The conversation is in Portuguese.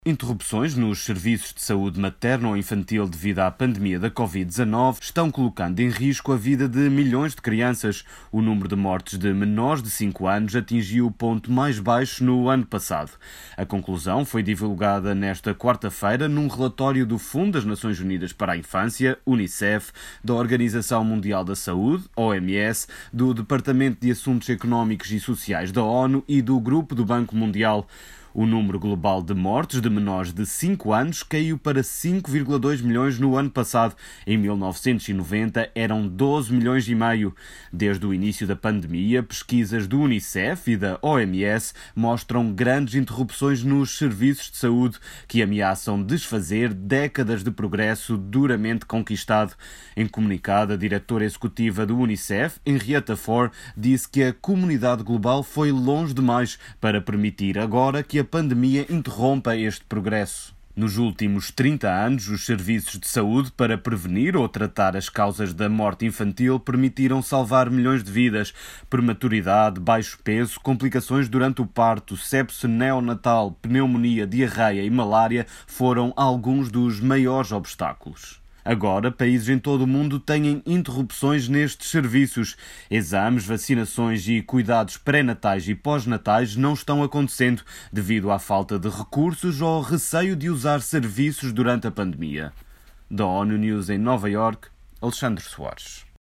Interrupções nos serviços de saúde materno ou infantil devido à pandemia da Covid-19 estão colocando em risco a vida de milhões de crianças. O número de mortes de menores de 5 anos atingiu o ponto mais baixo no ano passado. A conclusão foi divulgada nesta quarta-feira num relatório do Fundo das Nações Unidas para a Infância, Unicef, da Organização Mundial da Saúde, OMS, do Departamento de Assuntos Económicos e Sociais da ONU e do Grupo do Banco Mundial. O número global de mortes de menores de 5 anos caiu para 5,2 milhões no ano passado. Em 1990 eram 12 milhões e meio. Desde o início da pandemia, pesquisas do Unicef e da OMS mostram grandes interrupções nos serviços de saúde que ameaçam desfazer décadas de progresso duramente conquistado. Em comunicado, a diretora executiva do Unicef, Henrietta Fore, disse que a comunidade global foi longe demais para permitir agora que a pandemia interrompa este progresso. Nos últimos 30 anos, os serviços de saúde para prevenir ou tratar as causas da morte infantil permitiram salvar milhões de vidas. Prematuridade, baixo peso, complicações durante o parto, sepse neonatal, pneumonia, diarreia e malária foram alguns dos maiores obstáculos. Agora, países em todo o mundo têm interrupções nestes serviços. Exames, vacinações e cuidados pré-natais e pós-natais não estão acontecendo devido à falta de recursos ou receio de usar serviços durante a pandemia. Da ONU News em Nova Iorque, Alexandre Soares.